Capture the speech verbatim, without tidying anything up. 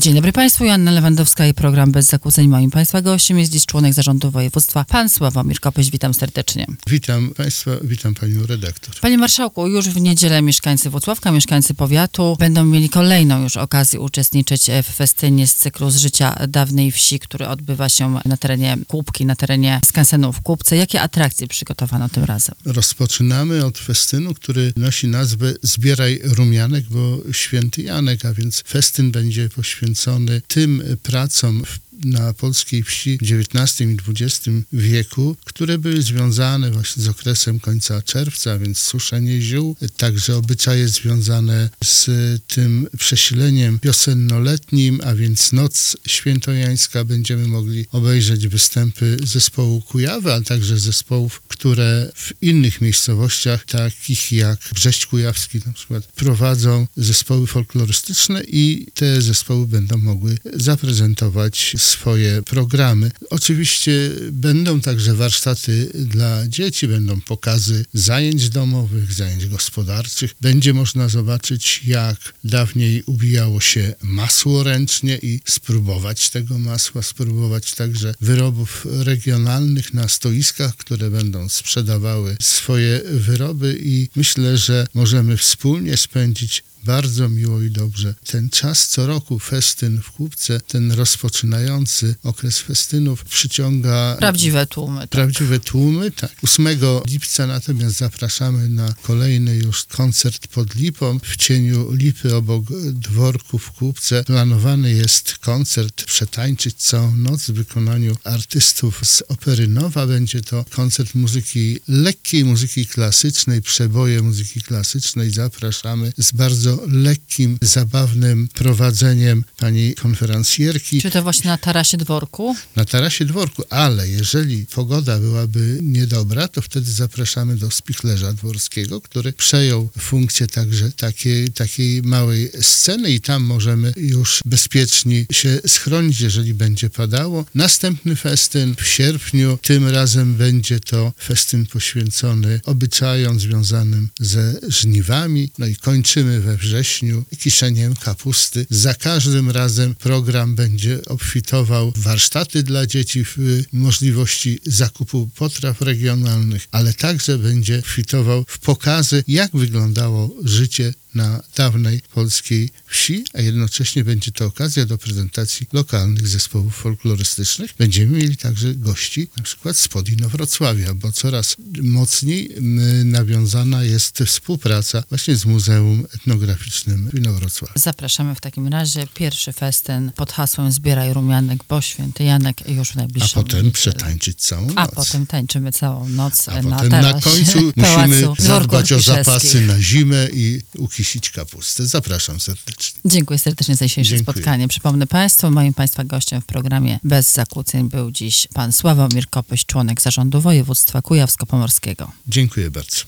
Dzień dobry Państwu, Joanna Lewandowska i program Bez Zakłóceń. Moim Państwa gościem jest dziś członek zarządu województwa, pan Sławomir Kopyś. Witam serdecznie. Witam Państwa, witam Panią redaktor. Panie Marszałku, już w niedzielę mieszkańcy Włocławka, mieszkańcy powiatu będą mieli kolejną już okazję uczestniczyć w festynie z cyklu Z życia dawnej wsi, który odbywa się na terenie Kłubki, na terenie skansenu w Kłubce. Jakie atrakcje przygotowano tym razem? Rozpoczynamy od festynu, który nosi nazwę Zbieraj rumianek, bo święty Janek, a więc festyn będzie poświęcony tym pracom w na polskiej wsi w dziewiętnastym i dwudziestym wieku, które były związane właśnie z okresem końca czerwca, a więc suszenie ziół, także obyczaje związane z tym przesileniem wiosennoletnim, a więc Noc Świętojańska. Będziemy mogli obejrzeć występy zespołu Kujawy, ale także zespołów, które w innych miejscowościach, takich jak Brześć Kujawski na przykład, prowadzą zespoły folklorystyczne i te zespoły będą mogły zaprezentować swoje programy. Oczywiście będą także warsztaty dla dzieci, będą pokazy zajęć domowych, zajęć gospodarczych. Będzie można zobaczyć, jak dawniej ubijało się masło ręcznie i spróbować tego masła, spróbować także wyrobów regionalnych na stoiskach, które będą sprzedawały swoje wyroby i myślę, że możemy wspólnie spędzić bardzo miło i dobrze ten czas. Co roku festyn w Kłubce, ten rozpoczynający okres festynów przyciąga Prawdziwe tłumy. Tak. Prawdziwe tłumy, tak. ósmego lipca natomiast zapraszamy na kolejny już koncert pod Lipą. W cieniu Lipy obok dworku w Kłubce planowany jest koncert Przetańczyć całą noc w wykonaniu artystów z Opery Nowa. Będzie to koncert muzyki lekkiej, muzyki klasycznej, przeboje muzyki klasycznej. Zapraszamy z bardzo lekkim, zabawnym prowadzeniem pani konferencjerki. Czy to właśnie na tarasie dworku? Na tarasie dworku, ale jeżeli pogoda byłaby niedobra, to wtedy zapraszamy do spichlerza dworskiego, który przejął funkcję także takiej, takiej małej sceny i tam możemy już bezpiecznie się schronić, jeżeli będzie padało. Następny festyn w sierpniu, tym razem będzie to festyn poświęcony obyczajom związanym ze żniwami. No i kończymy we wrześniu kiszeniem kapusty. Za każdym razem program będzie obfitował w warsztaty dla dzieci, w możliwości zakupu potraw regionalnych, ale także będzie obfitował w pokazy, jak wyglądało życie na dawnej polskiej wsi, a jednocześnie będzie to okazja do prezentacji lokalnych zespołów folklorystycznych. Będziemy mieli także gości, na przykład spod Inowrocławia, bo coraz mocniej nawiązana jest współpraca właśnie z Muzeum Etnograficznym w Inowrocławiu. Zapraszamy w takim razie. Pierwszy festyn pod hasłem Zbieraj rumianek, bo święty Janek już w najbliższą A potem niedzielę. przetańczyć całą noc. A potem tańczymy całą noc A na potem tarasie na końcu Pałacu musimy zadbać o Orpiszewskich. zapasy na zimę i ukisić kapustę. Zapraszam serdecznie. Dziękuję serdecznie za dzisiejsze Dziękuję. spotkanie. Przypomnę Państwu, moim Państwa gościem w programie Bez Zakłóceń był dziś pan Sławomir Kopyś, członek zarządu województwa kujawsko-pomorskiego. Dziękuję bardzo.